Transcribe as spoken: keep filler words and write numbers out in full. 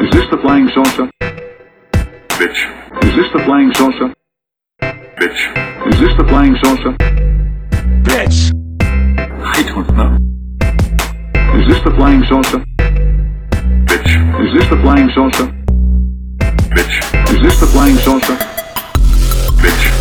Is this the flying saucer? Bitch. Is this the flying saucer? Bitch. Is this the flying saucer? Bitch. I don't know. Is this the flying saucer? Bitch. Is this the flying saucer? Bitch. Is this the flying saucer? Bitch.